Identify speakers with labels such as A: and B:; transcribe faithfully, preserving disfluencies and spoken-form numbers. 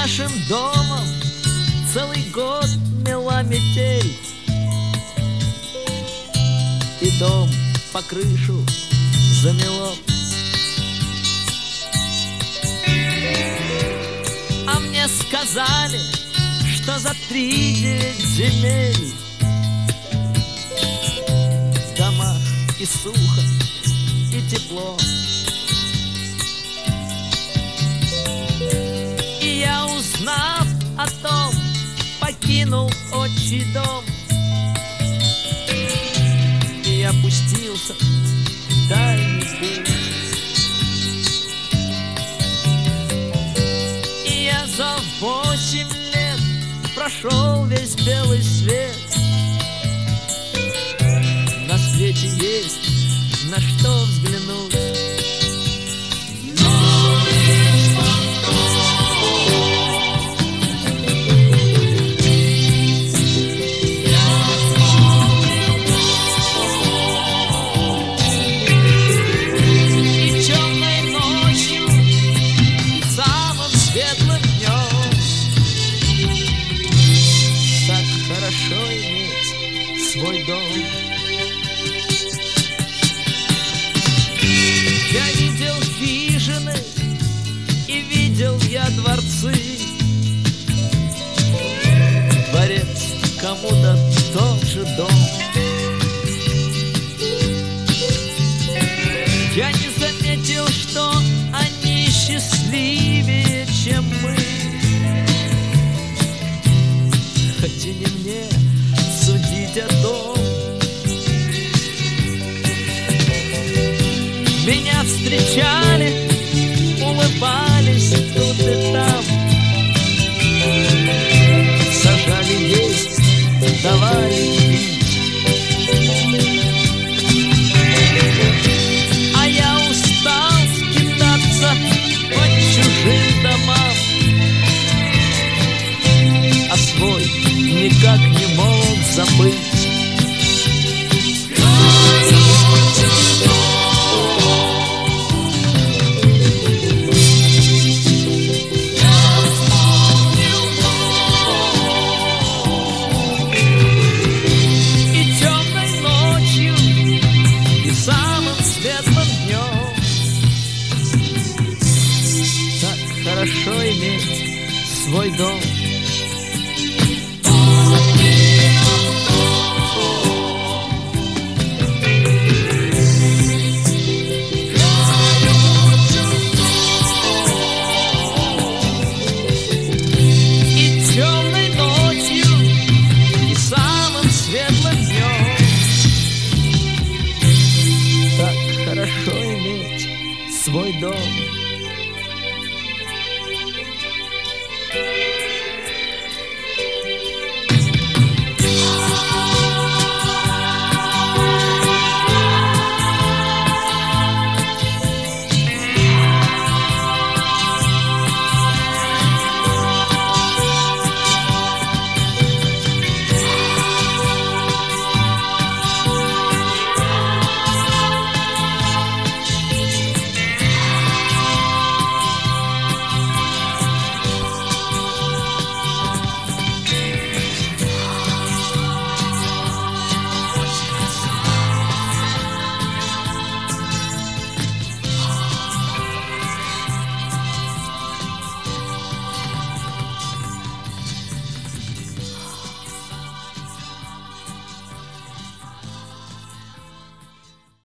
A: нашим домом целый год мела метель, и дом по крышу замело. А мне сказали, что за три девять земель в домах и сухо, и тепло. И я, узнав о том, покинул отчий дом и опустился в дальний путь. И я за восемь лет прошел весь белый свет. На свете есть на что взглянуть. Свой дом. Я видел хижины и видел я дворцы. Дворец кому-то тот же дом. Я не заметил, что они счастливее, чем мы. Хоть и не мне судить о том. Меня встречали, улыбались тут и там, сажали есть, давали пить. А я устал скитаться по чужим домам, а свой никак не мог забыть. И темной ночью, и самым светлым днем так хорошо иметь свой дом.